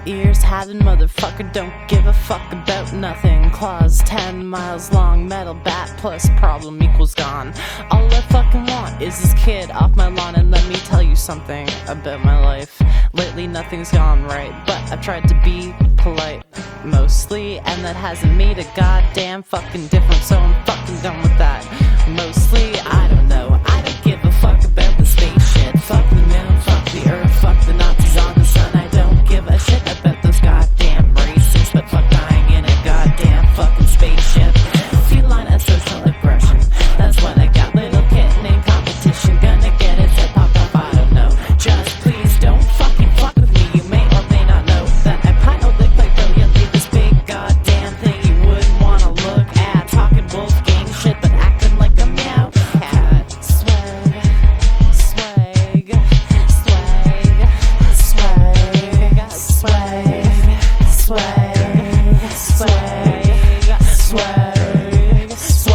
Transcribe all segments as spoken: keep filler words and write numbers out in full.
ears, having motherfucker don't give a fuck about nothing. Claws ten miles long, metal bat plus problem equals gone. All I fucking want is this kid off my lawn, and let me tell you something about my life. Lately nothing's gone right, but I've tried to be polite mostly, and that hasn't made a goddamn fucking difference, so I'm fucking done with that. Mostly, I don't know, I don't give a fuck about the space shit. Fuck the moon, fuck the earth, fuck the Nazis on the sun. I don't give a shit about those goddamn racists, but fuck dying in a goddamn fucking spaceship. Feline and social aggression, that's what I got. Little kitten in competition, gonna get his hip hop off, I don't know. Just please don't fucking fuck with me. You may or may not know that I pilot quite brilliantly this big goddamn thing you wouldn't wanna look at. Talking Wolfgang shit, but acting like a meow cat. Swag, swag, swag, swag, swag, swag, swag, swag,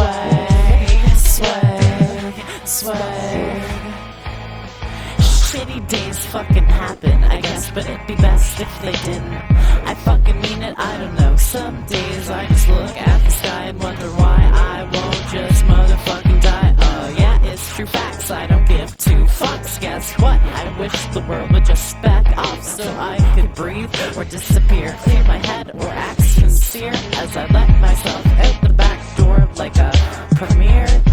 swag, swag, swag. Shitty days fucking happen, I guess, but it'd be best if they didn't. I fucking mean it, I don't know. Some days I just look at the sky and wonder why I won't just motherfucking die. Oh yeah, it's true facts, I don't give two fucks. Guess what? I wish the world would just spec off so I could breathe or disappear. Clear my head or act sincere as I let myself out the back door like a premiere.